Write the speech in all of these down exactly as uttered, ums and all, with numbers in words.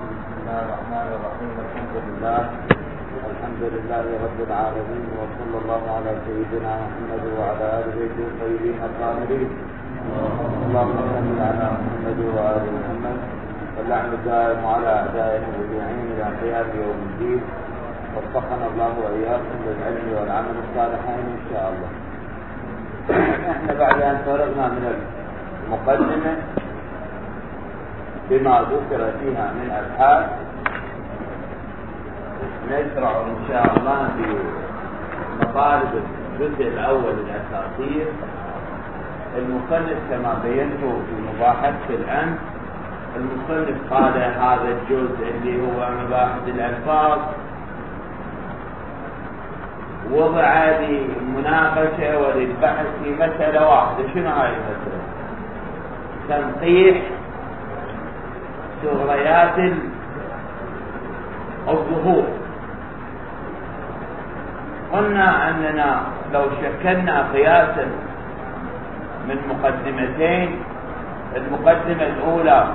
بسم الله الرحمن الرحيم. الحمد لله الحمد لله رب العالمين، وصلى الله على سيدنا محمد وعلى آل بيته الطيبين الطاهرين. اللهم صل على محمد وآل محمد، واللعن الدائم على أعدائهم أجمعين إلى قيام يوم الدين. وفقنا الله وإياكم للعلم والعمل الصالحين إن شاء الله. احنا بعد أن فرغنا من المقدمة بما ذكر فيها من أبحاث، نشرع إن شاء الله في مطالب الجزء الأول الأساسية. المصنف كما بينته في مباحث الأمس، المصنف قال هذا الجزء اللي هو مباحث الألفاظ وضع للمناقشة وللبحث في مسألة واحدة. شنو هاي المسألة؟ تنقيح ثغريات الظهور. قلنا أننا لو شكلنا قياسا من مقدمتين، المقدمة الأولى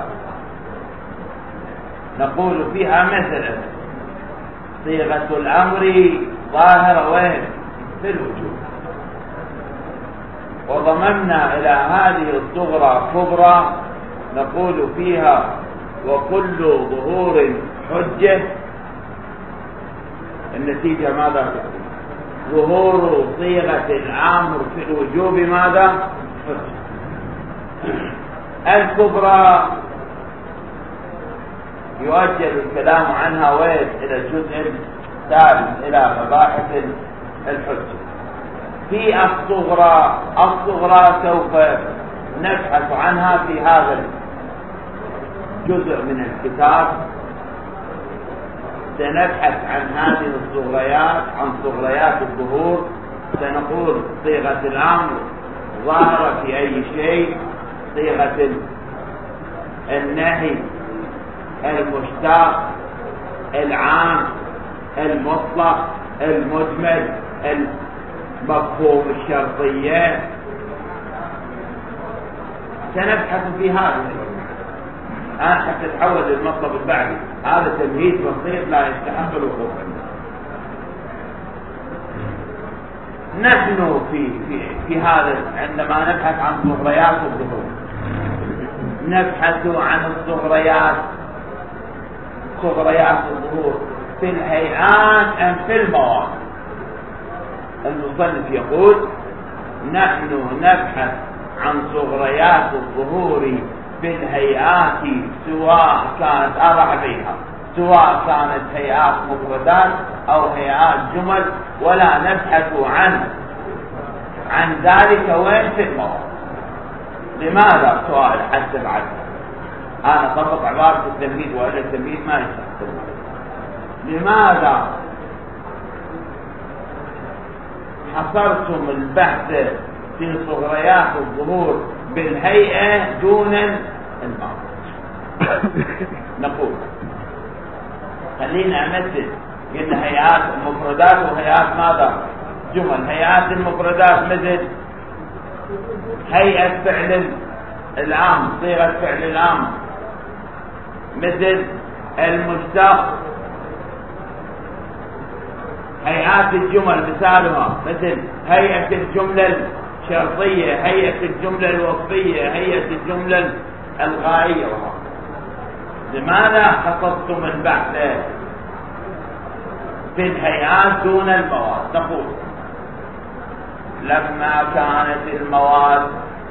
نقول فيها مثلا صيغة الأمر ظاهرة وين؟ في الوجود. وضممنا إلى هذه الصغرى كبرى نقول فيها وكل ظهور حجة. النتيجة ماذا تكون؟ ظهور صيغة الأمر في الوجوب ماذا؟ حجة. الكبرى يؤجل الكلام عنها وين؟ إلى الجزء الثالث، إلى مباحث الحجة. في الصغرى، الصغرى سوف نبحث عنها في هذا جزء من الكتاب. سنبحث عن هذه الصغريات، عن صغريات الظهور. سنقول صيغة الأمر ظاهرة في أي شيء، صيغة النهي المشتق، العام، المطلق، المجمل، المفهوم الشرطية. سنبحث في هذا الآن حتى تحول للمطلب البعدي. هذا تمهيد بسيط لا يستحق الوقوف عنه. نحن في في في هذا عندما نبحث عن صغريات الظهور نبحث عن الصغريات صغريات الظهور في الهيئات أم في المواد. المصنف يقول نحن نبحث عن صغريات الظهور في الهيئات، سواء كانت أربع بها، سواء كانت هيئات مفردات أو هيئات جمل، ولا نبحث عن عن ذلك وين؟ في المواد. لماذا؟ سؤال حسب عدد. أنا طبق عبارة التمهيد وإلا التمهيد ما يستخدم. لماذا حصرتم البحث في صغريات الظهور بالهيئة دون المعنى؟ نقول خلينا نمثل، قلنا هيئات المفردات وهيئات ماذا؟ جمل. هيئات المفردات مثل هيئة فعل العام، صيغة فعل العام، مثل المشتق. هيئات الجمل مثالها مثل هيئة الجملة الشرطية، هيئة الجملة الوصفية، هيئة الجملة الغائية. لماذا خصصتم البحث في الهيئات دون المواد؟ نقول لما كانت المواد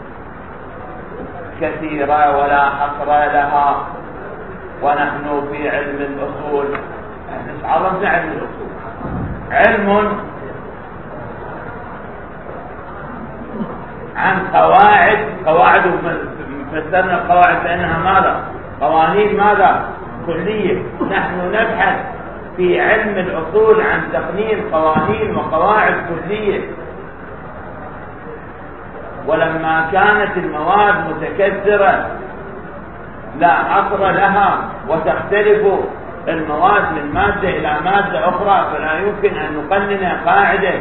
كثيرة ولا حصر لها، ونحن في علم الأصول، نحن عرفنا علم الأصول علم عن قواعد قواعد فسرنا القواعد بأنها ماذا؟ قوانين ماذا؟ كلية. نحن نبحث في علم الأصول عن تقنين قوانين وقواعد كلية. ولما كانت المواد متكثرة لا حصر لها وتختلف المواد من مادة إلى مادة أخرى، فلا يمكن أن نقنن قاعدة.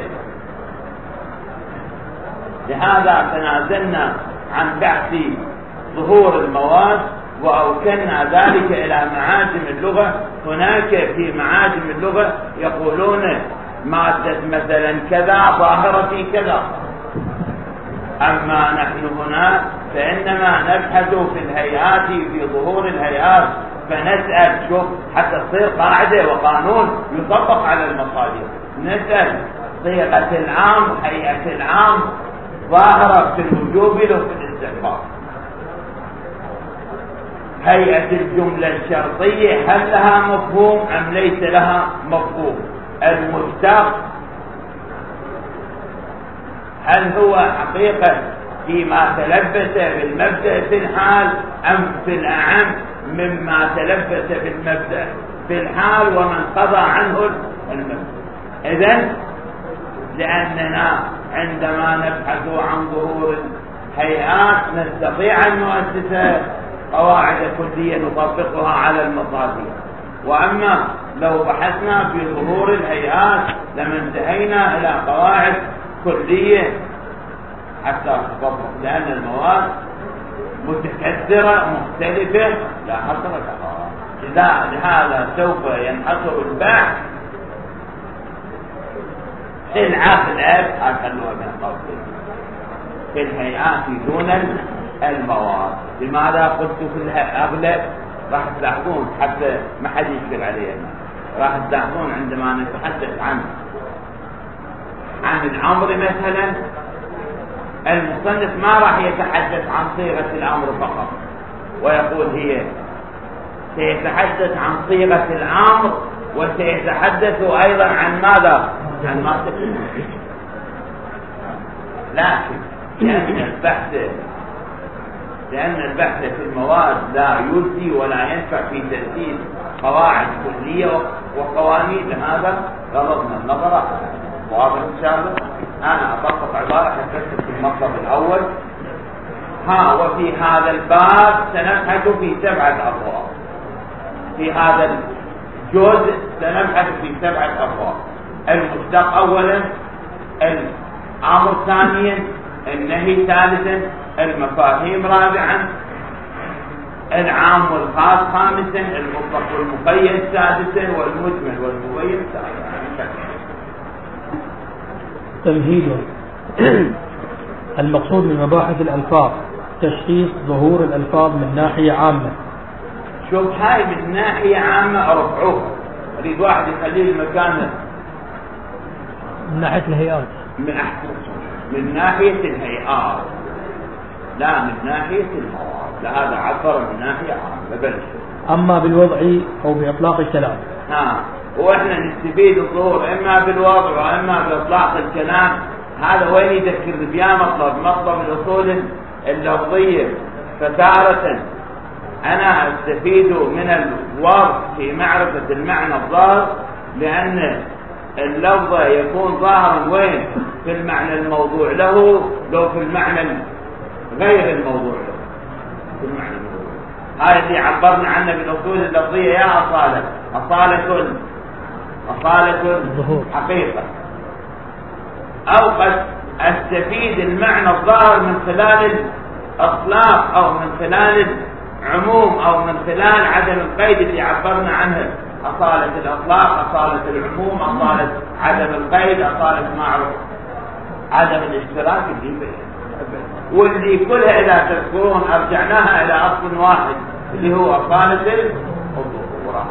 لهذا تنازلنا عن بحث ظهور المواد وأوكلنا ذلك إلى معاجم اللغة. هناك في معاجم اللغة يقولون مادة مثلا كذا ظاهرة في كذا، أما نحن هنا فإنما نبحث في الهيئات، في ظهور الهيئات، فنسأل شوف حتى تصير قاعدة وقانون يطبق على المصادر. نسأل صيغة العام، هيئة العام ظاهرة في الوجوب لو في الاستحقاق. هيئة الجملة الشرطية هل لها مفهوم أم ليس لها مفهوم؟ المشتق هل هو حقيقة فيما تلبس بالمبدأ في الحال أم في الأعم مما تلبس بالمبدأ في الحال ومن قضى عنه المبدأ؟ إذن لأننا عندما نبحث عن ظهور الهيئات نستطيع أن نؤسس قواعد كلية نطبقها على المصادر. وأما لو بحثنا في ظهور الهيئات لما انتهينا إلى قواعد كلية حتى تطبق، لأن المواد متكثرة مختلفة لا حصر لها. إذا لهذا سوف ينحصر البحث في العقل أخلوها من قبل في الهيئات دون المواد. لماذا قلت في الأغلب؟ راح تلاحظون حتى ما حد يشكل علينا، راح تلاحظون عندما نتحدث عن عن الأمر مثلا المصنف ما راح يتحدث عن صيغة الأمر فقط ويقول هي، سيتحدث عن صيغة الأمر وسيتحدث أيضا عن ماذا؟ عن ما تكون. لكن لأن البحث لأن البحث في المواد لا يجدي ولا ينفع في تأسيس قواعد كلية وقوانين، لهذا غضبنا النظر. واضح إن شاء الله؟ أنا أطبق عبارة حدثت في المطلب الأول. ها وفي هذا الباب سنبحث في سبعة أبواب. في هذا الجزء سنبحث في سبعة أبواب: المشتق أولا، الأمر ثانيا، النهي ثالثا، المفاهيم رابعا، العام والخاص خامسا، المطلق والمقيد سادسا، والمجمل والمبين سابعا. تمهيد. المقصود من مباحث الألفاظ تشخيص ظهور الألفاظ من ناحية عامة. شوف هاي من ناحية عامة رفعوها، أريد واحد يخليه المكان من ناحية الهيئات، من أحسن من ناحية الهيئات لا من ناحية المواد، لهذا عبر من ناحية عامة. بلش أما بالوضع أو بإطلاق الكلام. ها وإحنا نستفيد الظهور إما بالوضع وإما بإطلاق الكلام. هذا وين يذكر بيا مطلب مطلب الأصول اللفظية. فتارة أنا أستفيد من الوضع في معرفة المعنى الظاهر، لأن اللفظ يكون ظاهرا وين؟ في المعنى الموضوع له، لو في المعنى غير الموضوع له في المعنى الموضوع. هاي اللي عبرنا عنه بالأصول اللفظية يا أصالة أصالة أصالة حقيقة. أو قد أستفيد المعنى الظاهر من خلال الإطلاق أو من خلال العموم أو من خلال عدم القيد اللي عبرنا عنه: أصالة الإطلاق، أصالة العموم، أصالة عدم القيد، أصالة معروف عدم الاشتراك اللي بين. واللي كلها إذا تذكرون أرجعناها إلى أصل واحد اللي هو أصالة الظهور.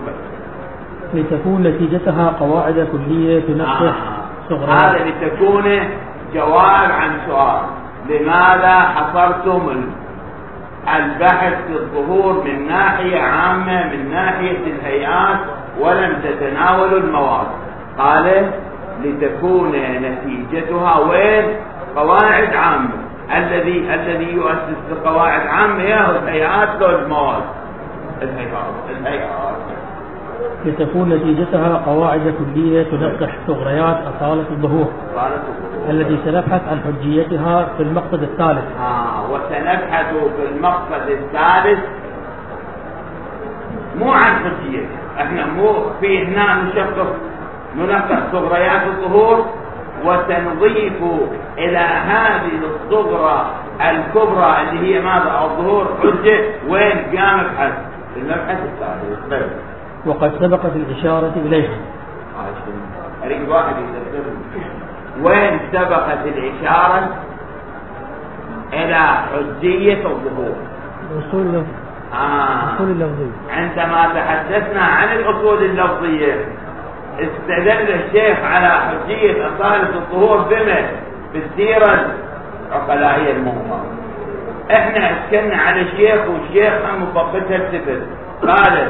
لتكون نتيجتها قواعد كلية تنصح آه. صغرى. هذا لتكون جواب عن سؤال: لماذا حصرتم البحث في الظهور من ناحية عامة من ناحية الهيئات ولم تتناولوا المواد؟ قال لتكون نتيجتها وين؟ قواعد عامة. الذي الذي يؤسس قواعد عامة هي الهيئات لو المواد. الهيئات الهيئات لتكون نتيجتها قواعد كلية تنقح ثغريات أصالة الظهور التي سنبحث عن حجيتها في المقصد الثالث. آه وسنبحث في المقصد الثالث مو عن حجيتها، احنا مو في هنا نشخص ننقح ثغريات الظهور وسنضيف إلى هذه الصغرى الكبرى اللي هي ماذا الظهور حجة، وين قام بحث المبحث الثالث. وقد سبقت الإشارة إليها. أريد واحد يذكرني وين سبقت الإشارة إلى حجية الظهور؟ الأصول اللفظية. آه. الأصول اللفظية. عندما تحدثنا عن الأصول اللفظية استدل الشيخ على حجية أصالة الظهور بما بالسيرة العقلائية المهمة. احنا اسكننا على الشيخ والشيخ هم مضبطها السفر قال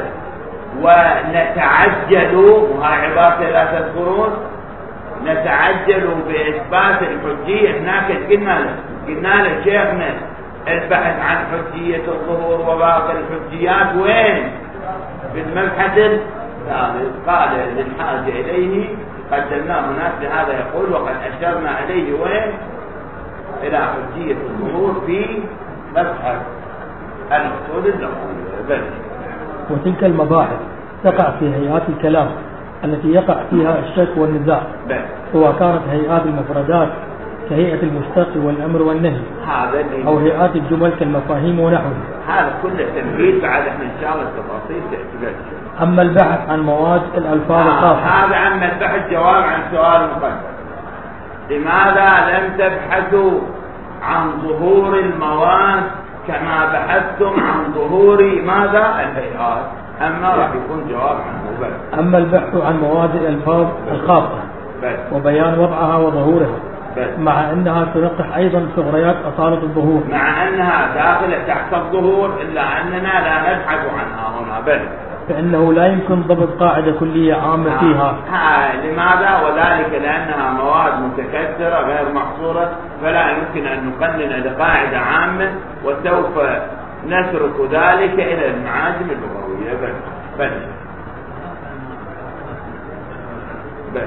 ونتعجل، وهي عبارة لا تذكرون، نتعجل بإثبات الحجية. هناك قلنا له قلنا له شيخنا البحث عن حجية الظهور وباقي الحجيات وين؟ في المبحث الثالث. قال للحاجة إليه قدمناه هناك، لهذا يقول وقد أشرنا إليه وين؟ إلى حجية الظهور في مبحث الأصول اللفظية. وتلك المباحث تقع في هيئات الكلام التي يقع فيها الشك والنزاع، سواء كانت هيئات المفردات كهيئة المشتق والأمر والنهي، أو هيئات الجمل كالمفاهيم ونحوه. هذا كله تنبيه بعد احنا إن شاء الله التفاصيل تحتاج. أما البحث عن مواد الألفاظ الخاصة، هذا أما البحث جواب عن سؤال مقدم. لماذا لم تبحثوا عن ظهور المواد كما بحثتم عن ظهور ماذا الهيئات؟ أما راح يكون جواب عنه بس. أما البحث عن مواد الألفاظ الخاصة بس. وبيان وضعها وظهورها بس. مع أنها تنقح أيضا ثغريات أصالة الظهور، مع أنها داخلة تحت الظهور إلا أننا لا نبحث عنها هنا بل فإنه لا يمكن ضبط قاعدة كلية عامة فيها. ها لماذا؟ وذلك لأنها مواد متكثرة غير محصورة، فلا يمكن أن نقنن لقاعدة عامة، وسوف نترك ذلك إلى المعاجم اللغوية بل بل بل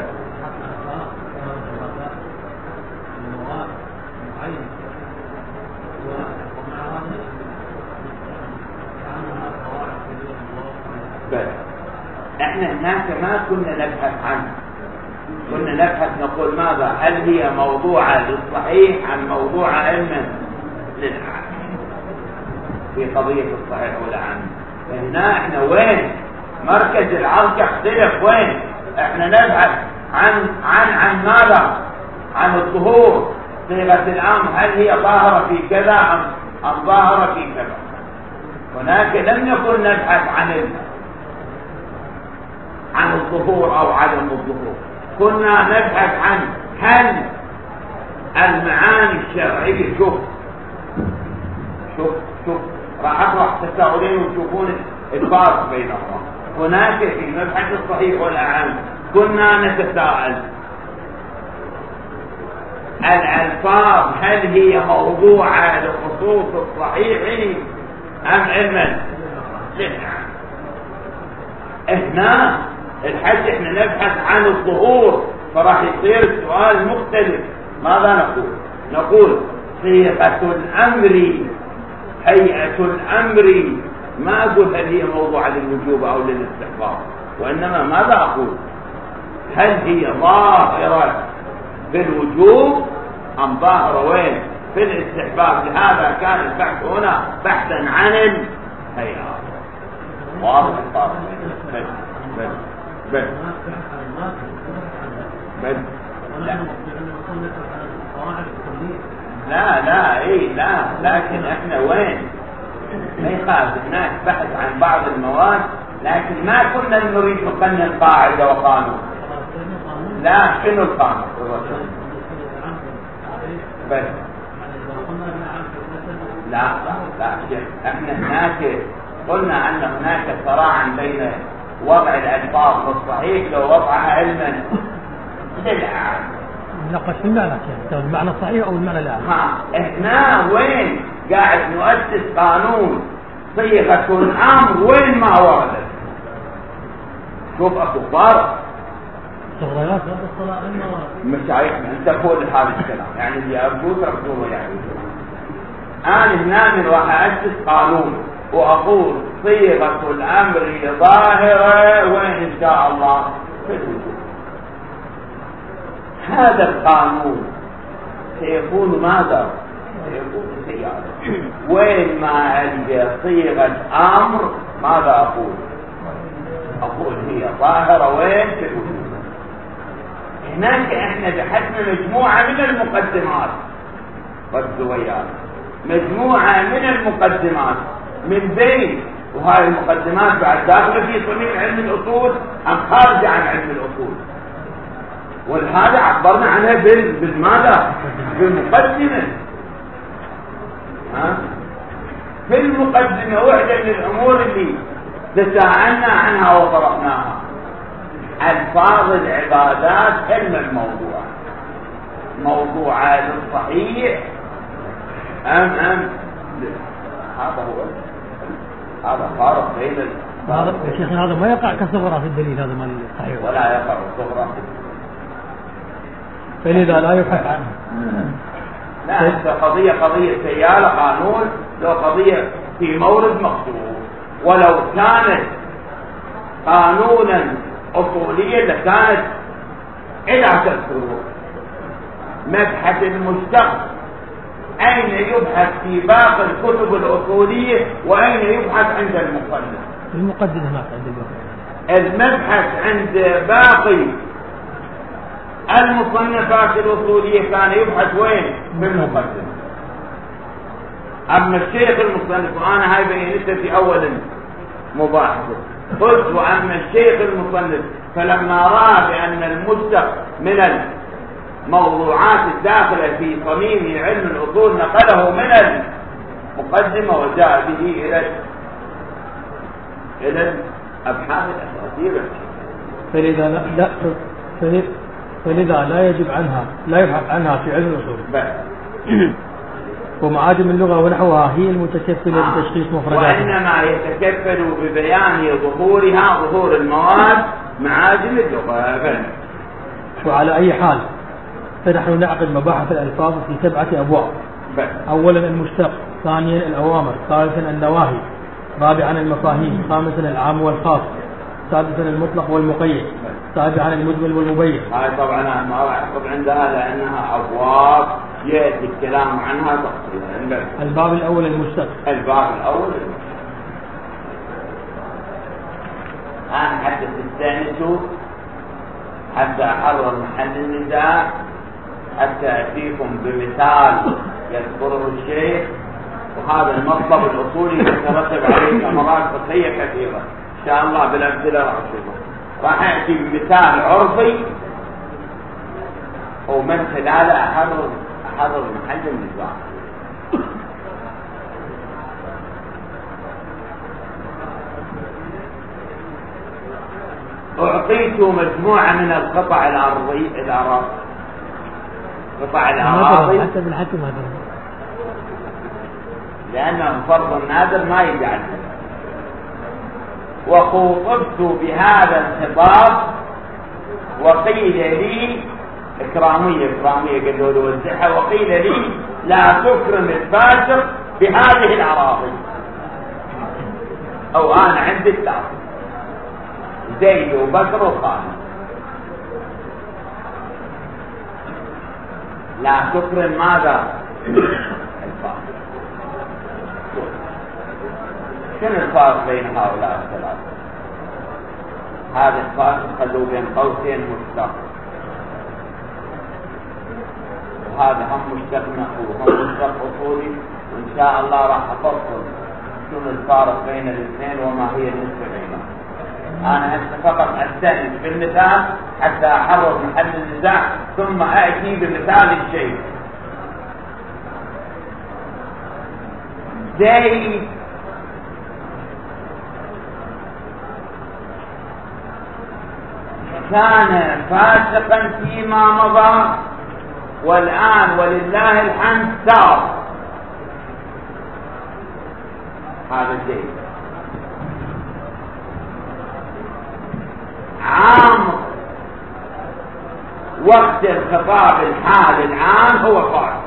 بل احنا هناك ما كنا نبحث عنه، كنا نبحث نقول ماذا هل هي موضوعة للصحيح عن موضوعة علما للعام في قضية الصحيح والعام. هنا احنا وين مركز العرض اختلف، وين احنا نبحث عن عن عن ماذا؟ عن الظهور صيغة الامر، هل هي ظاهرة في كذا ام ام ظاهرة في كذا. هناك لم نكن نبحث عن عن الظهور او عدم الظهور، كنا نبحث عن هل المعاني الشرعية. شوف شوف شوف راح اطرح تساؤلين وتشوفون الفارق بينهما. هناك في مبحث الصحيح والأعم كنا نتساءل الألفاظ هل هي موضوعة لخصوص الصحيح أم علما للعام. هنا الحج احنا نبحث عن الظهور، فراح يصير السؤال مختلف. ماذا نقول؟ نقول صيغة الأمر هيئة الأمر، ما أقول هل هي موضوعة للوجوب أو للاستحباب، وإنما ماذا أقول؟ هل هي ظاهرة في الوجوب أم ظاهرة وين في الاستحباب. لهذا كان البحث هنا بحثا عن الهيئات. واضح الفرق؟ بل بل بل بل لا لا لا اي لا، لكن احنا وين ما يخاف هناك بحث عن بعض المواد، لكن ما كنا نريد نقنن قاعدة وقانون. لا شنو القانون؟ بس لا لا لا احنا هناك قلنا ان هناك صراع بين وضع الالفاظ والصحيح لو وضعها علما للعام. نقش في المعنى المعنى الصحيح او المعنى لا. ها احنا وين قاعد نؤسس قانون صيغة الامر وين ما وردت. شوف اكو فارق. صغيرات مشايخنا انت تقول هذا الكلام يعني اللي ارجوك رجوه يعني. انا هنا راح اسس قانون واقول صيغة الامر ظاهرة وين ان شاء الله في الوجود. هذا القانون سيكون ماذا؟ سيكون سيارة. وين ما ألقى صيغة أمر ماذا أقول؟ أقول هي ظاهرة وين في الوجود. هناك احنا بحثنا مجموعة من المقدمات والزويات، مجموعة من المقدمات من بين، وهذه المقدمات بعد داخله في صميم علم الأصول أم خارجة عن علم الأصول، ولهذا عبرنا عنها بالماذا؟ بالمقدمة. ها؟ في المقدمة واحدة من الأمور اللي تساءلنا عنها وطرحناها ألفاظ العبادات علم الموضوع، موضوع الصحيح أم أم هذا هو هذا فارق بين هذا يا شيخ هذا ما يقع كصغرى في الدليل، هذا ما الصحيح ولا يقع صغرى في الدليل، فلذا لا يبحث عنه. لا أنت قضية قضية سيالة قانون، لو قضية في مورد مخصوص، ولو كانت قانونا أصوليا لكانت إلى عشر فروع. مبحث المشتق أين يبحث في باقي الكتب الأصولية وأين يبحث عند المقدمة؟ المقدمة هناك عند المبحث عند باقي المصنفات الأصولية كان يبحث وين؟ بالمقدمة. أما الشيخ المصنف، وأنا هاي بينته في أول مباحثه، قلت وأما الشيخ المصنف فلما رأى بأن المشتق من الموضوعات الداخلة في صميم علم الأصول نقله من المقدمة وجاء به إلى إلى الأبحاث الأساسية. فلذا لا, لا فلذا لا يجب عنها لا يبحث عنها في علم الأصول. ومعاجم اللغة ونحوها هي المتكفلة آه. بتشخيص مفرداتها، وإنما يتكفل ببيان ظهورها ظهور المواد معاجم اللغة. وعلى أي حال فنحن نعقد مباحث الألفاظ في سبعة أبواب. أولا المشتق، ثانيا الأوامر، ثالثا النواهي، رابعا المفاهيم، خامسا العام والخاص، سادسا المطلق والمقيد، سابعا المجمل والمبين. هاي طبعا أنا ما راح أخذ عندها لأنها أبواب يأتي الكلام عنها تفصيلا. الباب الأول المشتق. الباب الأول المشتق. أنا حتى تستأنسوا حتى أحرر محل النزاع، حتى أتيكم بمثال يذكره الشيخ، وهذا المطلب الأصولي يترتب عليه ثمرات فقهية كثيرة إن شاء الله بالأمثلة راح أشوفها. راح أتي بمثال عرفي ومن خلاله أحرر أحرر محل النزاع. أعطيت مجموعة من القطع الأرضي الأراضي قطع الأراضي حتى بالحكم هذا لأنه فرض نادر ما يجعل. وخوطبت بهذا الخطاب وقيل لي إكرامية إكرامية قالوا له وزعها، وقيل لي لا تكرم الفاسق بهذه الأراضي، أو أنا عندي الثالث زيد وبكر وخالد، لا تكرم ماذا؟ الفاسق. شنو الفارق بين هؤلاء الثلاثة؟ هذا الفاسق خلوه بين قوسين مشتق، وهذا هم مشتق نحو هم مشتق أصولي، وإن شاء الله راح أفصل شنو الفارق بين الاثنين وما هي النسبة بينهم. أنا فقط أستأنس بالمثال حتى أحرر محل النزاع ثم أأتي بمثال الشيء. زيد كان فاسقا فيما مضى، والآن ولله الحمد تاب. هذا زيد. عامر وقت الخطاب الحال العام هو فاسق.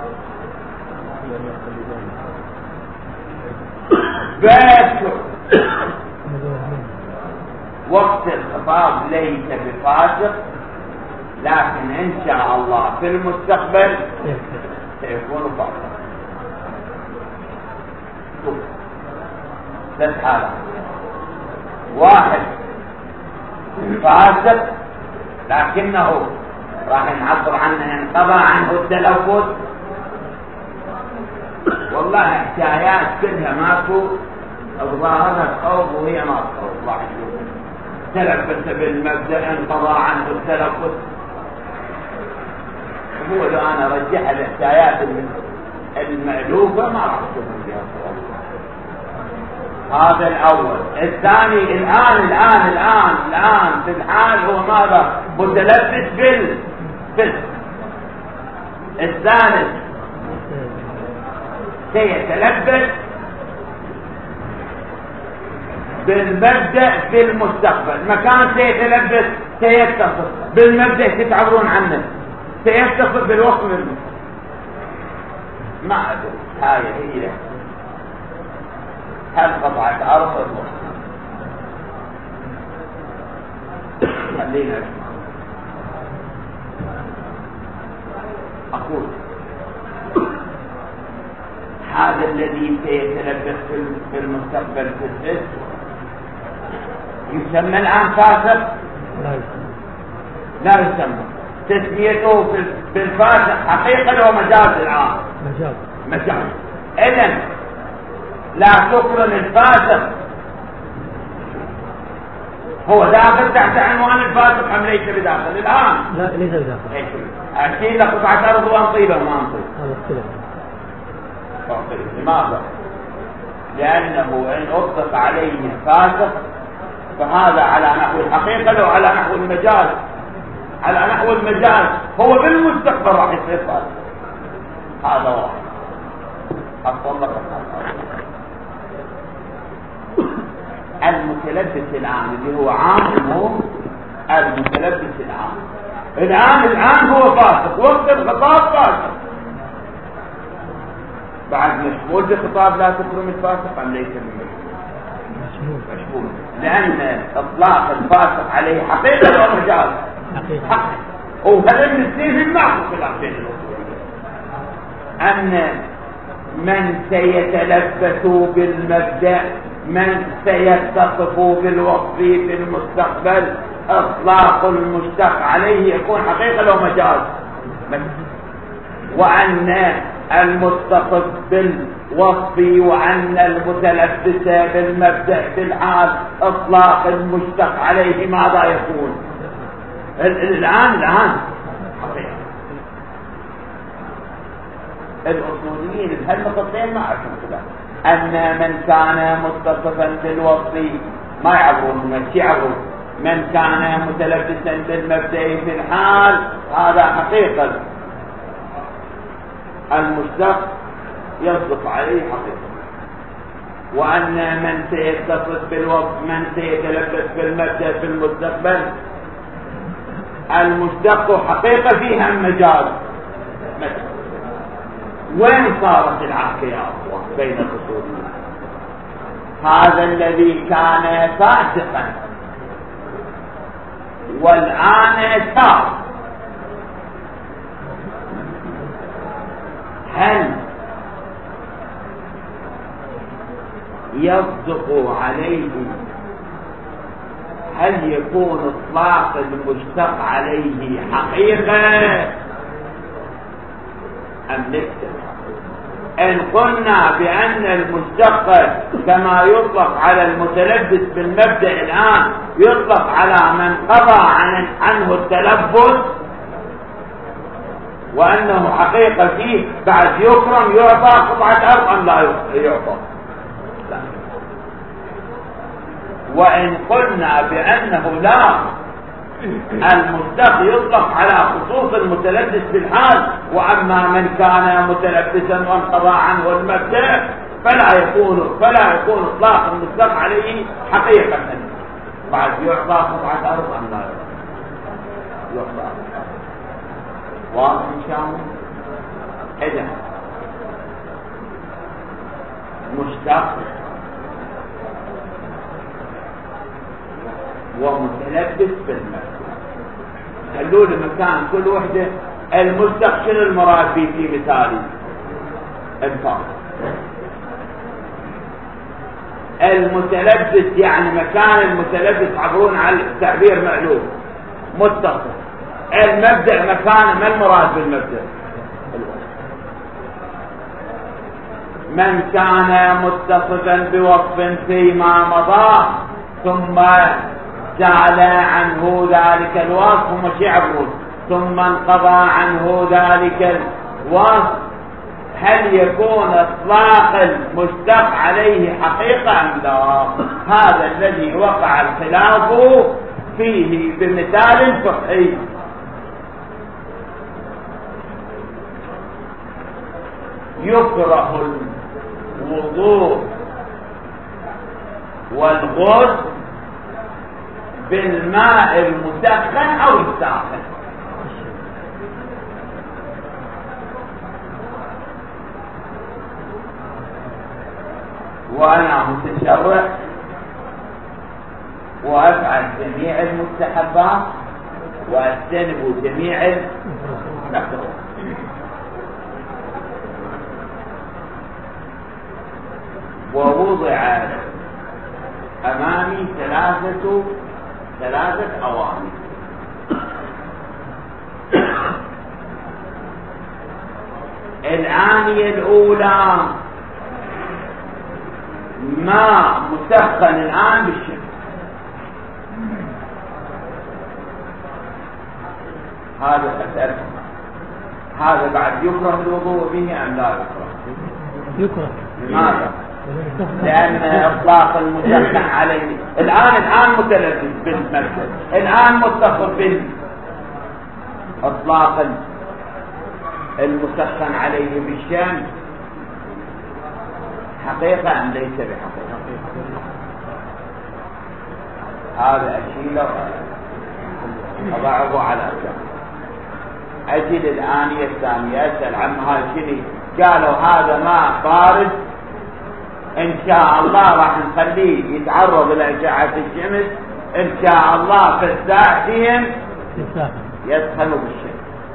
بكر وقت الخطاب ليس بفاسق، لكن إن شاء الله في المستقبل سيكون فاسق. ثلاث حالات. واحد فاسق لكنه راح نعبر عنه انقضى عنه التلفظ، والله حكايات كلها ماكو الظاهرة الصوب وهي ما الصوب. الله يشوف تلبس بالمبدأ انقضى عنه التلفظ. هو لو انا رجح الحكايات المألوفة ما راح تكون فيها صوب. هذا الاول. الثاني الان الان الان الان في الحال هو ماذا؟ متلبس بالفسق. الثالث سيتلبس بالمبدأ في المستقبل. مكان سيتلبس سيتصف بالمبدأ تتعبرون عنه، سيتصف بالوقت منه. ما أدري هاي هي هل قطعة أرض الوقت. خلينا أقول هذا الذي سيتلبس في المستقبل في الفسق يسمى الآن فاسق؟ لا يسمى. تسميته بالفاسق حقيقة لو مجاز الآن مجاز مجاز. إذن لا تكرم الفاسق. هو داخل تحت عنوان الفاسق أم ليس بداخل الآن؟ لا ليس بداخل. أكيد لقطعة أرض وأنطيبه وما أنطيب. هذا اختلاف. لماذا؟ لأنه إن أطلق عليه فاسق فهذا على نحو الحقيقة لو على نحو المجاز. على نحو المجاز هو بالمستقبل راح يصير فاسق. هذا واحد. أطلق المتلبس الآن اللي هو عام، المتلبس الآن الآن الآن هو فاسق. وقت الخطاب فاسق. بعد مشمول بخطاب لا تكرم الفاسق أم ليس مشمول؟ مشمول. لأن إطلاق الفاسق عليه حقيقة أو مجاز؟ حقيقة. وهذا من السيف المعروف في الأربعين الأصولية أن من سيتلبس بالمبدأ، من سيتصف بالوصف في المستقبل، إطلاق المشتق عليه يكون حقيقة أو مجاز. وأن المتصف بالوصف وأن المتلبس بالمبدأ في الحال إطلاق المشتق عليه ماذا يكون؟ الآن الآن حقيقة. الأصوليين بهالنقطتين ما عرفوا كذا أن من كان متصفا بالوصف ما يعبرون من يعبرون من كان متلبسا بالمبدأ في الحال هذا حقيقة المشتق يصدق عليه حقيقة. وأن من سيتصف بالوصف من سيتلبس بالمبدأ في المستقبل المشتق حقيقة فيها المجاز. وين صارت العركة يا أخوان بين الأصوليين؟ هذا الذي كان فاسقا والآن تاب، هل يصدق عليه؟ هل يكون اطلاق المشتق عليه حقيقة ام نكتب؟ ان قلنا بان المشتق كما يطلق على المتلبس بالمبدأ الان يطلق على من قضى عن عنه التلبس وانه حقيقة فيه بعد يكرم يعطى قطعة ارض ام لا يعطى؟ لا. وإن قلنا بأنه لا، المشتق يطلق على خصوص المتلبس بالحال، وأما من كان متلبسا وانقضى عنه المبدأ فلا يكون فلا يكون إطلاق المشتق عليه حقيقة، بعد يعطى قطعة أرض أم لا يعطى؟ واضح إن شاء الله. إذن مشتق ومتلبس بالمبدأ خلوا لي مكان كل وحده. المشتق شنو المراد به في مثالي؟ الفاظ. المتلبس يعني مكان المتلبس عبرون على التعبير معلوم متصل. المبدأ مكان، ما المراد بالمبدأ؟ من كان متصفا بوصف فيما مضى ثم زال عنه ذلك الوصف ومشي عبرون ثم انقضى عنه ذلك الوصف، هل يكون اطلاق المشتق عليه حقيقة ام لا؟ هذا الذي وقع الخلاف فيه بمثال فقهي. يكره الوضوء والغسل بالماء المسخن او الساخن. وانا متشرع وافعل جميع المستحبات واجتنب جميع المكروه. ووضع امامي ثلاثه ثلاثه اوامر. الآنية الأولى ماء مسخن الآن بالشمس، هذا أسألكم، هذا بعد يكره الوضوء به أم لا يكره؟ يكره. لماذا؟ لأن إطلاق المسخن عليه الآن الآن متلبس بالمسجد، الآن متصل بالإطلاق المسخن عليه بالشمس حقيقة أم ليس بحقيقة؟ هذا أشيله أضعه على جنب. أجل الآنية الثانية أسأل عنها شنو؟ قالوا هذا ماء بارد إن شاء الله راح نخليه يتعرض لأشعة الشمس إن شاء الله في الساعتين يدخلوا بالشمس.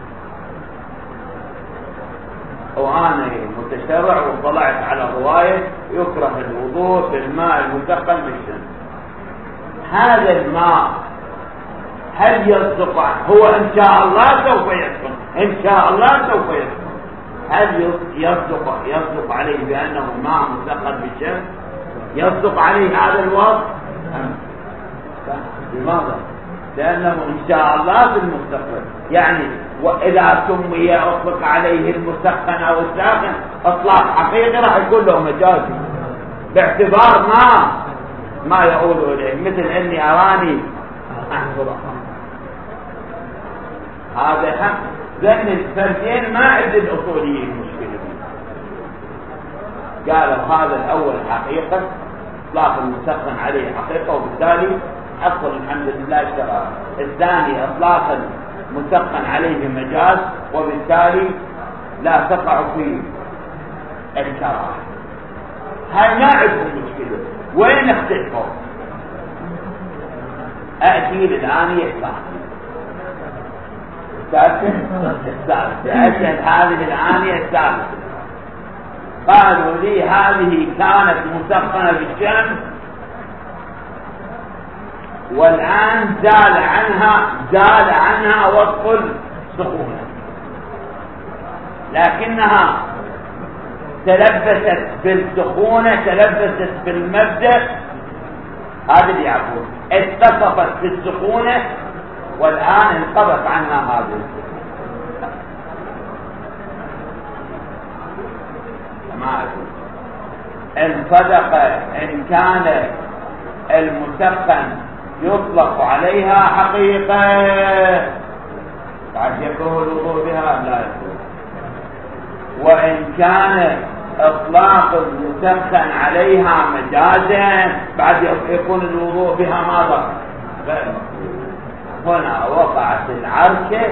وأنا متشرع وطلعت على رواية يكره الوضوء بالماء المسخن بالشمس. هذا الماء هل يصدق؟ هو إن شاء الله سوف يصدق، إن شاء الله سوف يصدق. هل يصدق يصدق عليه بأنه ماء مسخن بالشمس؟ يصدق عليه هذا الوصف؟ لماذا؟ لأنه إن شاء الله في المستقبل، يعني وإذا سمي أطلق عليه المسخن أو الساخن إطلاق حقيقي راح يكون له مجازي باعتبار ما ما يقول إليه، مثل إني أراني أحفظ. هذا حق لأن الفرقين ما عند الأصوليين مشكلة. قالوا هذا الأول حقيقة إطلاق المسخن عليه حقيقة وبالتالي أفضل الحمد لله اشتغل. الثاني إطلاق المسخن عليه مجاز وبالتالي لا تقع فيه الكراهة. هاي ما عندهم مشكلة. وين اختلفوا؟ أأتي للآنية الثانية الثالثة أجل هذه الآنية الثالثة. قالوا لي هذه كانت مسخنة بالشمس والآن زال عنها زال عنها وصف السخونة، لكنها تلبست بالسخونة، تلبست بالمبدأ هذا اللي يعرفون، اتصفت بالسخونة والآن انقضت عنها هذه. ما أقول إن صدق إن كان المسخن يطلق عليها حقيقة بعد يكون الوضوء بها لا يكون، وإن كان إطلاق المسخن عليها مجازا بعد يكون الوضوء بها ماذا؟ هنا وقعت العركة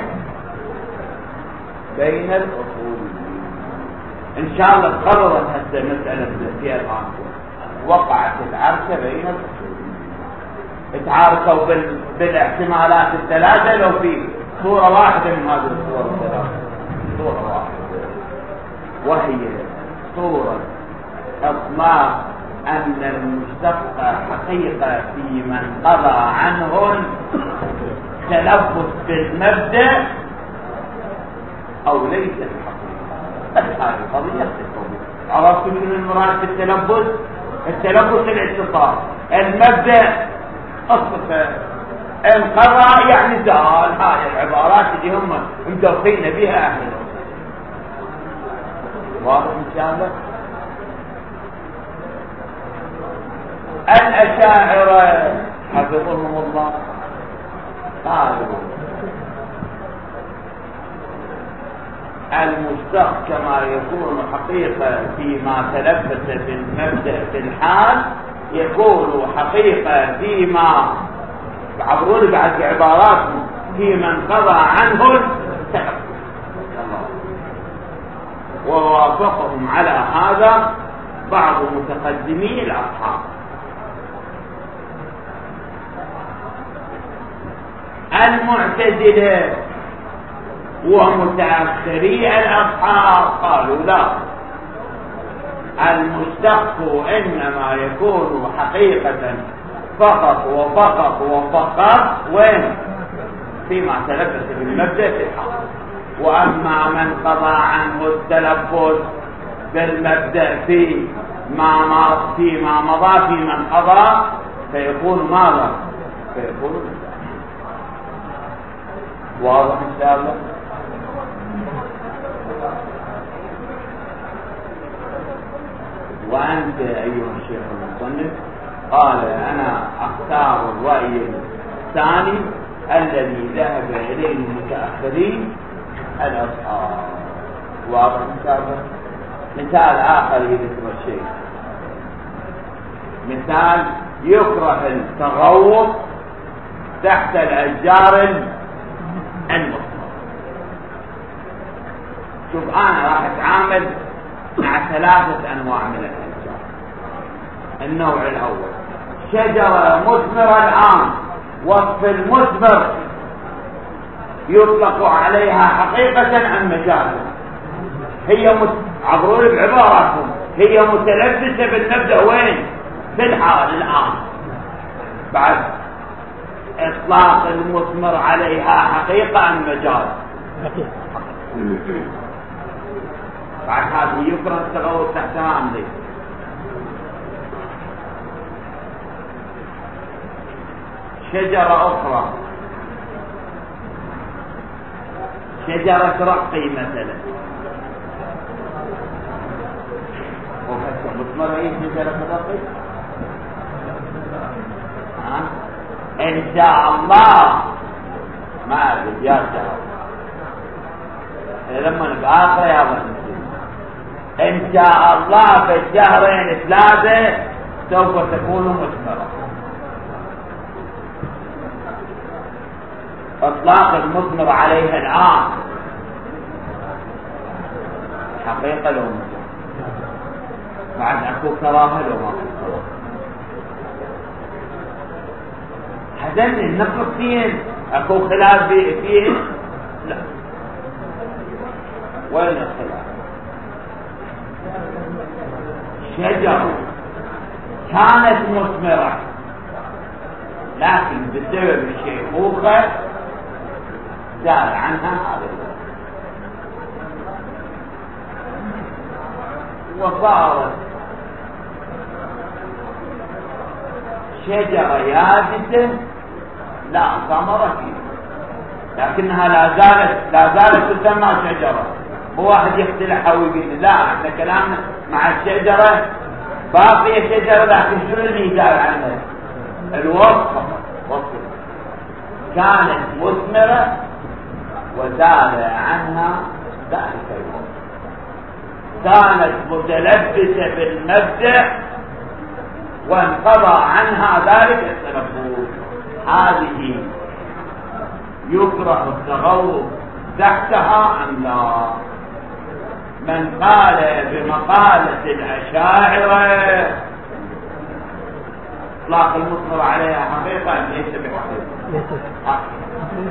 بين الأصوليين. إن شاء الله قررت هذه المسألة في الآن. وقعت العركة بين الأصوليين، اتعاركوا بال... بالاحتمالات الثلاثة لو في صورة واحدة من هذه الصور الثلاثة، صورة واحدة وهي صورة إطلاق أن المشتق حقيقة في من قضى عنه التلفظ بالمبدأ أو ليس الحقيقة. بس هذه القضية عرفتم شنو المراد بالتلفظ؟ التلفظ الاتصال، المبدأ الصفة، انقضى يعني زال. هاي العبارات اللي هم مدوخين بها أهل الأصول. واضح إن شاء الله؟ الأشاعرة حفظهم الله قالوا المشتق كما يكون حقيقة فيما تلبس بالمبدأ في الحال يكون حقيقة فيما عبروني بعد عباراتهم في من قضى عنه التلبس. ووافقهم على هذا بعض متقدمي الأصحاب. المعتزلة ومتأخري الأصحاب قالوا لا، المشتق إنما يكون حقيقة فقط وفقط وفقط وين فيما تلبس بالمبدأ في الحق. وأما من قضى عنه التلبس بالمبدأ في ما فيما مضى في من قضى فيكون ماذا؟ فيكون واضح إن شاء الله؟ وأنت أيها الشيخ المصنف قال أنا أختار الرأي الثاني الذي ذهب إليه المتأخرين الأصحاب. واضح إن شاء الله؟ مثال آخر يذكر الشيء، مثال يكره التغوط تحت الأشجار المثمرة. شوف أنا راح أتعامل مع ثلاثة أنواع من الأشجار. النوع الأول شجرة مثمرة الآن، وصف المثمر يطلق عليها حقيقة أم مجازا؟ هي مت... عبروا لي بعباراتهم، هي متلبسة بالمبدأ وين؟ في الحال الآن. بعد إطلاق المثمر عليها حقيقة أم مجاز؟ بعد هذه يكره التغوط تحتها أم ليس؟ شجرة أخرى شجرة رقي مثلا، وفتح مثمرة ايه شجرة رقي؟ ها؟ إن شاء الله ما أدري يا شهر لما نبقى آخر يا ظن إن شاء الله في الشهرين ثلاثة سوف تكون مثمرة. اطلاق المثمر عليها الآن حقيقة لو مجال، بعد اكو كراهة لو ما اكو كراهة. حزن النقل فين اكو خلاف فيه؟ لا. وين الخلاف؟ شجرة كانت مثمرة لكن بسبب الشيخوخة زال عنها هذا وصارت شجرة يابسة لا ثمرة فيها، لكنها لا زالت لا زالت تسمى شجرة. هو واحد يختلعها ويقول لا احنا كلامنا مع الشجرة باقية شجرة، لكن شنو اللي زال عنها؟ الوصف وصف كانت مثمرة وزال عنها ذلك الوصف، كانت متلبسة بالمبدأ وانقضى عنها ذلك التلبس. هذه يكره التغوط تحتها أم لا؟ من قال بمقالة الأشاعرة اطلاق المثمر عليها حقيقة ليس بحقيقة،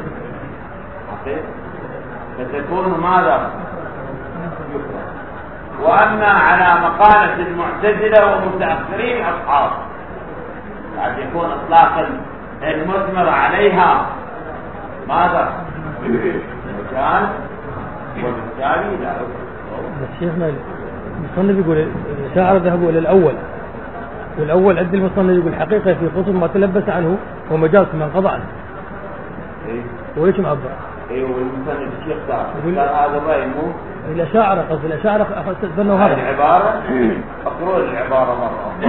حقيقة فتكون ماذا؟ يكره. وأما على مقالة المعتزلة ومتأخرين أصحاب قد يكون إطلاق المثمر عليها ماذا؟ مجال وبالتالي لا. بس شيخنا المصنف يقول الأشاعرة ذهبوا إلى الأول، والأول عند المصنف يقول حقيقة في خصوص ما تلبس عنه ومجاز من قضى عنه. إيه؟ وليش معبر؟ إيه والمصنف الشيخ صار هذا الرأي مو؟ الأشاعرة قصد الأشاعرة استثنوا هذا. العبارة أقرأ العبارة مرة.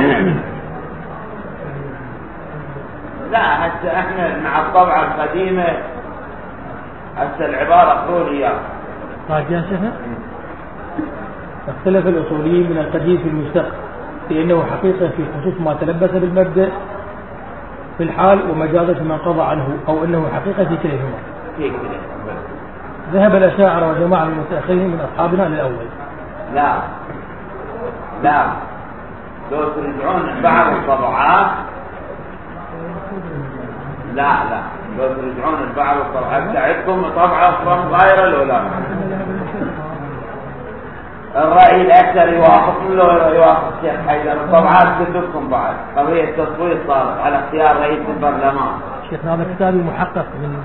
لا هسه احنا مع الطبعة القديمة هسه العبارة أقرأ لي إياها. طيب يا شيخنا اختلف الأصوليين من القديم في المشتق لأنه حقيقة في خصوص ما تلبس بالمبدأ في الحال ومجازة من قضى عنه أو أنه حقيقة في كليهما. في كليهما. من ذهب الأشاعرة وجماعة من المتأخرين من أصحابنا للأول. لا لا لو ترجعون بعض الطبعات لا لا لو ترجعون بعض الطبعات بتاعتكم طبعة أصلا غير العلماء. الرأي الأكثر يوافق له يوافق الشيخ حيدر. الطبعات كتبكم بعد قضية التصويت صارت على اختيار رئيس البرلمان. شيخنا هذا كتابي محقق من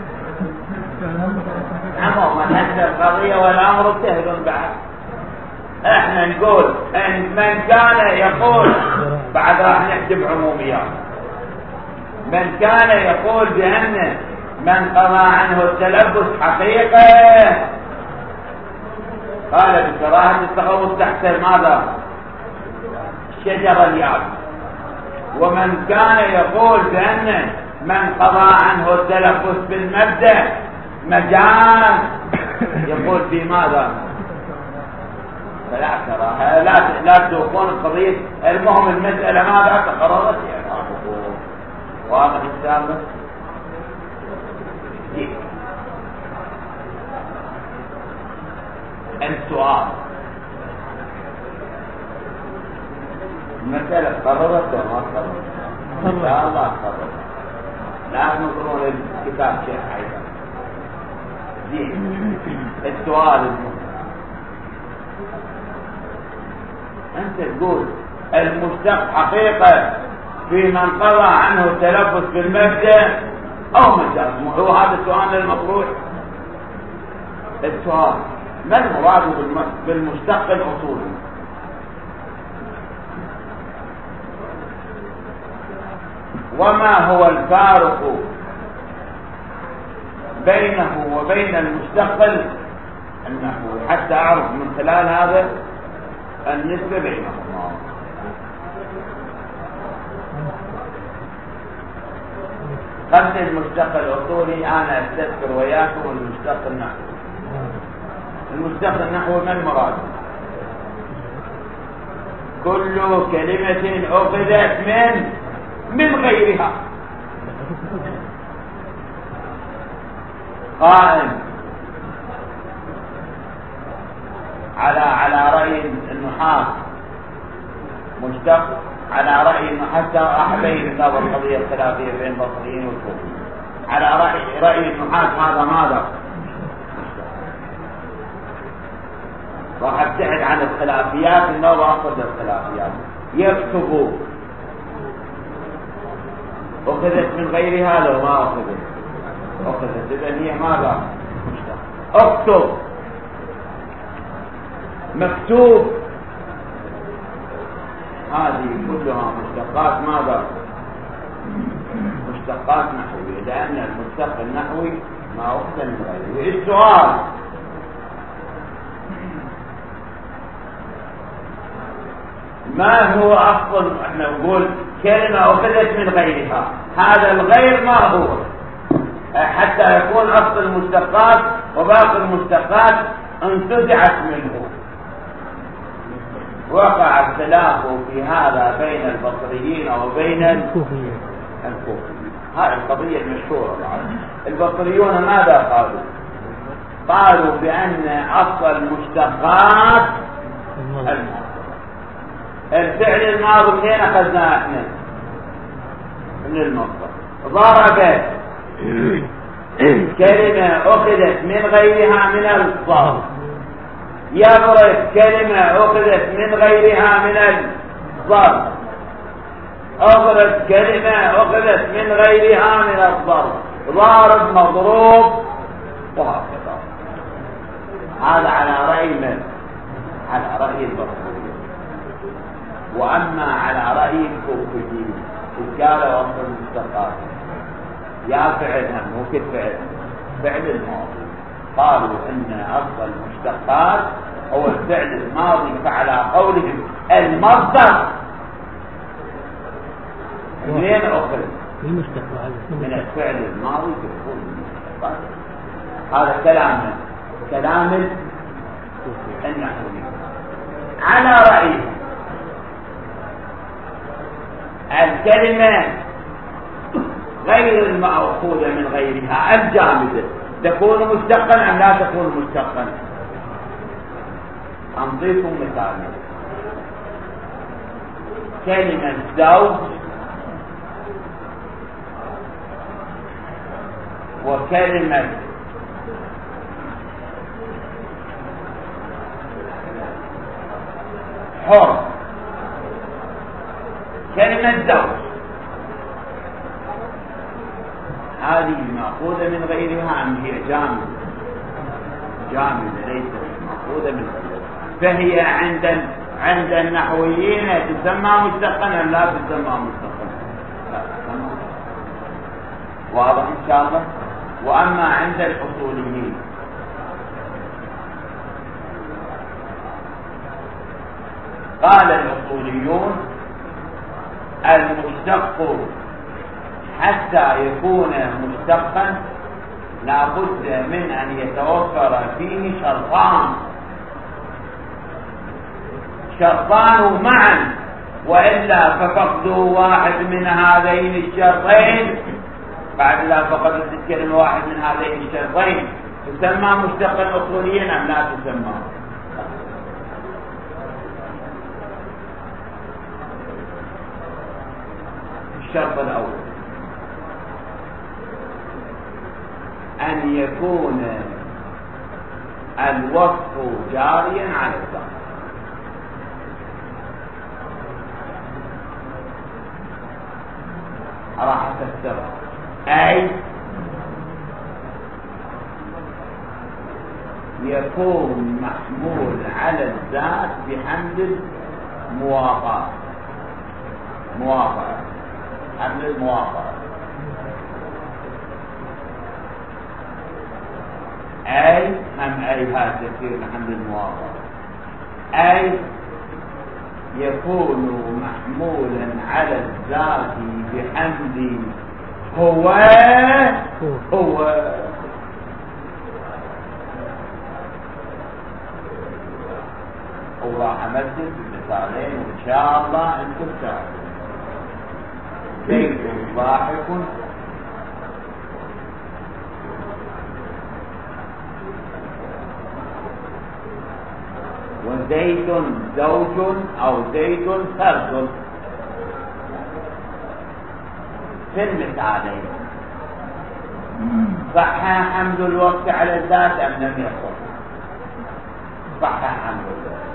عموما هسه القضية والأمر بتهدون بعد. احنا نقول ان من كان يقول بعد راح نحجب عموميات من كان يقول بأن من قضى عنه التلبس حقيقة قال بكراهة التخوف تحت ماذا؟ الشجرة اليابسة. ومن كان يقول بأن من قضى عنه التلبس بالمبدأ مجاز يقول في ماذا؟ فلا كراهة. لا لا تكون القضية. المهم المسألة ماذا تقررت يعني واضح السابق. السؤال المسألة قررت ولا ما قررت؟ إن شاء الله قررت. لا نقرون الكتاب شيخ حيدر. زين السؤال المهم أنت تقول المشتق حقيقة في من قضى عنه التلبس بالمبدأ أو مجاز. هو هذا السؤال المطروح. السؤال ما المراد بالمشتق الأصولي؟ وما هو الفارق بينه وبين المشتق النحوي حتى أعرف من خلال هذا النسبة بينهما. قبل المشتق الأصولي أنا أستذكر وياكم المشتق النحوي. المشتق النحوي ما المراد؟ كل كلمة أخذت من من غيرها. قائم على على رأي النحاة مشتق على رأي انه حتى احبين النظر القضية الخلافية بين البصريين والكوفيين على رأي رأي النحاة هذا ماذا؟ راح ابتعد عن الخلافيات انه واخذ الخلافيات. يكتبوا اخذت من غيرها لو ما اخذت اخذت اذا هي ماذا؟ مشتق. اكتب مكتوب هذه كلها مشتقات ماذا؟ مشتقات نحوية لأن المشتق النحوي ما أخذ من غيره. السؤال ما هو أفضل؟ احنا نقول كلمة أخذت من غيرها. هذا الغير ما هو حتى يكون أصل المشتقات وباقي المشتقات انتزعت منه. وقع الخلاف في هذا بين البصريين وبين الكوفيين. هذه القضية المشهورة. البصريون ماذا قالوا؟ قالوا بأن أصل المشتقات الماضي. الفعل الماضي منين أخذناه احنا؟ من المصدر. ضربت كلمة أخذت من غيرها من الضرب. يضرب كلمة أخذت من غيرها من الضرب، أضرب كلمة أخذت من غيرها من الضرب، ضارب مضروب، وهكذا. هذا على رأي من؟ على رأي البصريين. وأما على رأي الكوفيين إذ قال وصف المشتقات يا فعلها مو كفعل فعل الماضي، قالوا إن أصل المشتقات هو الفعل الماضي، فعلى قولهم المصدر منين أخذ؟ من الفعل الماضي تكون المشتقات. هذا كلام كلام النحوي. على رأيه الكلمة غير المأخوذة من غيرها الجامدة تكون مشتقا أم لا تكون مشتقا؟ أنضيكم مثال. كلمة زوج وكلمة حر. كلمة زوج هذه مأخوذة من غيرها أم هي جامدة؟ جامدة ليست مأخوذة من غيرها، فهي عند عند النحويين تسمى مشتقا أم لا تسمى مشتقا؟ لا تسمى. واضح إن شاء الله. وأما عند الأصوليين قال الأصوليون المشتق حتى يكون مشتقا لابد من أن يتوفر فيه شرطان شرطان معا، وإلا ففقد واحد من هذين الشرطين بعد لا فقد الكلمة واحد من هذين الشرطين تسمى مشتقا أصوليا أم لا تسمى؟ الشرط الأول أن يكون الوصف جاريا على الذات. راح أفسرها. أي يكون محمول على الذات بحمل المواقعة. مواقعة حمل المواقعة. أي هم أي هذا تفسير حمل المواقعة. أي يكون محمولا على الذات بحمل هو هو وراح امثل بمثالين وان شاء الله انتم تعرفون. زيد ضاحك وزيد زوج او زيد فرد. في المثالين صح حمل الوصف على الذات ام لم يصح؟ صح حمل الوصف،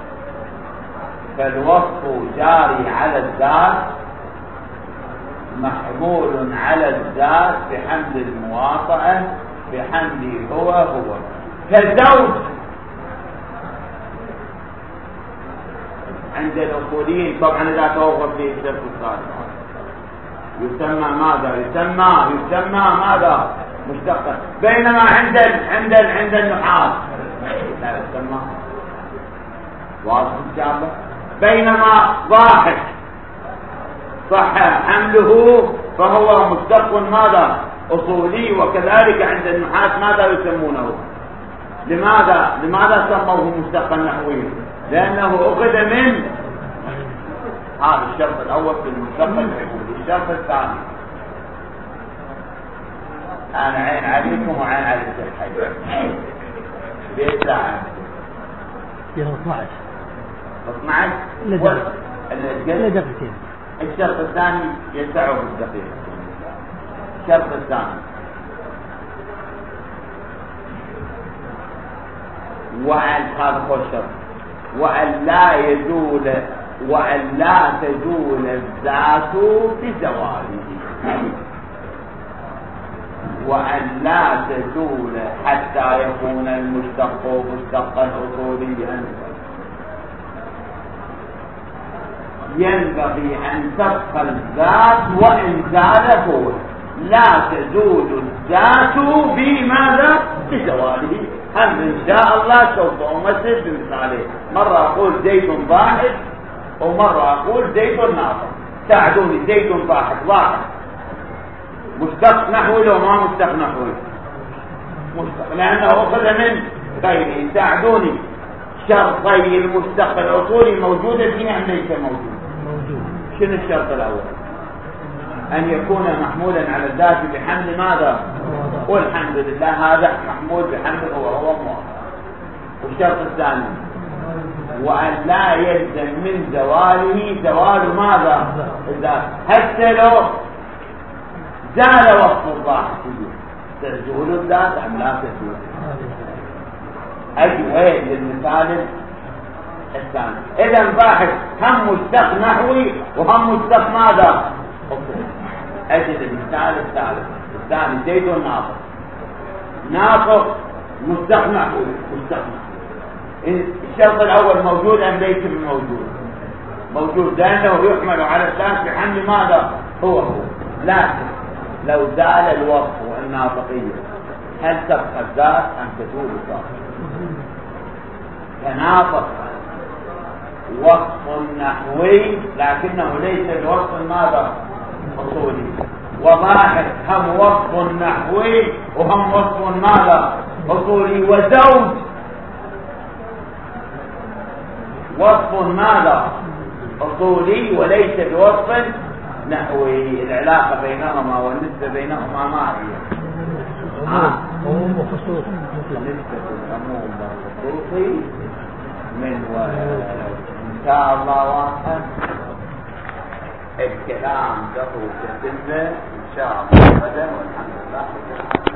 فالوصف جاري على الذات محمول على الذات بحمل المواطأة بحمل هو هو. كالزوج عند الأصوليين طبعا إذا توقف فيه الشرط الثالث يسمى ماذا؟ يسمى يسمى ماذا؟ مشتقا. بينما عند ال عند ال عند النحاة لا يسمى. واضح إن شاء الله. بينما ضاحك صح حمله فهو مشتق ماذا؟ أصولي. وكذلك عند النحاة ماذا يسمونه؟ لماذا لماذا سموه مشتقا نحويا؟ لأنه أخذ من هذا الشرط الأول في المشتق النحوي. الشرط الثاني أنا عين عليكم وعين على الحي بيت ساعة في اثنا عشر اثنا عشر لدقيقتين. الشرط الثاني يسعه بالدقيقة. الشرط الثاني وأن هذا هو الشرط، وأن لا يزول وأن لا تزول الذات بزواله، وأن لا تزول حتى يكون المشتق مشتقا أصوليا. ينبغي أن تبقى الذات وإن زال هو، لا تزول الذات بماذا؟ بزواله. هم إن شاء الله سوف أمثل بمثاله، مرة أقول زيد ضاحك ومرة أقول زيد ناطق. ساعدوني، زيد ضاحك ضاحك مشتق نحوي لو ما مشتق نحوي؟ مشتق، لأنه أخذ من غيره. ساعدوني، شرطي المشتق الأصولي موجودة فيه أم ليس موجود؟ شنو الشرط الأول؟ أن يكون محمولا على الذات بحمل ماذا؟ والحمد لله هذا محمول بحمل هو هو موافق. والشرط الثاني وأن لا يلزم من زواله زوال ماذا؟ الذات. حتى لو زال وصف الضاحك تزول الذات أم لا تزول؟ أجي وين للمثال الثاني. إذا ضاحك هم مشتق نحوي وهم مشتق ماذا؟ أجل المثال الثالث الثاني زيد ناطق. ناطق مشتق نحوي مشتق نحوي. الشرط الأول موجود أم ليس موجود؟ موجود، لأنه يحمل على الذات بحمل ماذا؟ هو هو. لكن لو زال الوصف والناطقية هل تبقى الذات أم تزول الذات؟ كناطق وصف نحوي لكنه ليس الوصف ماذا؟ أصولي. وضاحك هم وصف نحوي وهم وصف ماذا؟ أصولي. وزوج وصف ماذا؟ أصولي وليس بوصف نحوي. العلاقة بينهما والنسبة بينهما ما هي؟ عموم وخصوص. نسبة العموم والخصوصي من وإن شاء الله واحد الكلام له تتمه إن شاء الله غدا والحمد لله.